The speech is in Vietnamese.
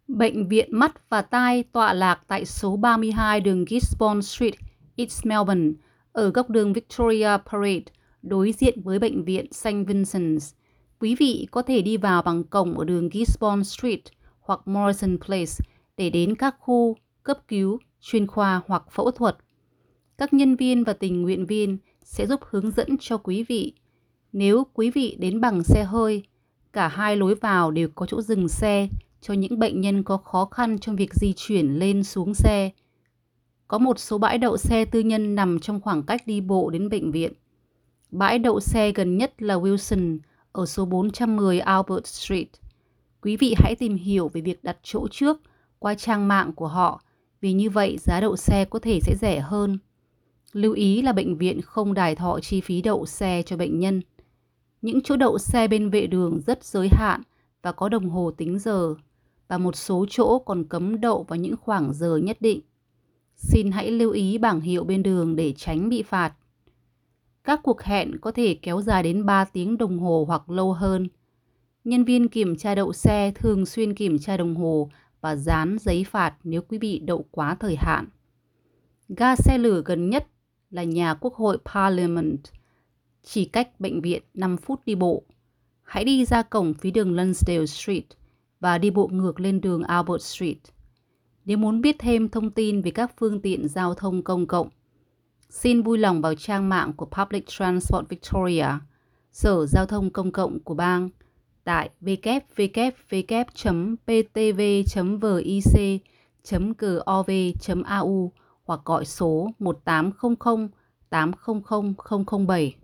Bệnh viện mắt và tai tọa lạc tại số 32 đường Gisborne Street, East Melbourne, ở góc đường Victoria Parade, đối diện với bệnh viện St. Vincent's. Quý vị có thể đi vào bằng cổng ở đường Gisborne Street hoặc Morrison Place để đến các khu cấp cứu, chuyên khoa hoặc phẫu thuật. Các nhân viên và tình nguyện viên sẽ giúp hướng dẫn cho quý vị. Nếu quý vị đến bằng xe hơi, cả hai lối vào đều có chỗ dừng xe cho những bệnh nhân có khó khăn trong việc di chuyển lên xuống xe. Có một số bãi đậu xe tư nhân nằm trong khoảng cách đi bộ đến bệnh viện. Bãi đậu xe gần nhất là Wilson ở số 410 Albert Street. Quý vị hãy tìm hiểu về việc đặt chỗ trước qua trang mạng của họ, vì như vậy giá đậu xe có thể sẽ rẻ hơn. Lưu ý là bệnh viện không đài thọ chi phí đậu xe cho bệnh nhân. Những chỗ đậu xe bên vệ đường rất giới hạn và có đồng hồ tính giờ, và một số chỗ còn cấm đậu vào những khoảng giờ nhất định. Xin hãy lưu ý bảng hiệu bên đường để tránh bị phạt. Các cuộc hẹn có thể kéo dài đến 3 tiếng đồng hồ hoặc lâu hơn. Nhân viên kiểm tra đậu xe thường xuyên kiểm tra đồng hồ và dán giấy phạt nếu quý vị đậu quá thời hạn. Ga xe lửa gần nhất là nhà Quốc hội Parliament, chỉ cách bệnh viện 5 phút đi bộ. Hãy đi ra cổng phía đường Lonsdale Street và đi bộ ngược lên đường Albert Street. Nếu muốn biết thêm thông tin về các phương tiện giao thông công cộng, xin vui lòng vào trang mạng của Public Transport Victoria, Sở Giao thông Công cộng của bang, tại www.ptv.vic.gov.au hoặc gọi số 1800 800 007.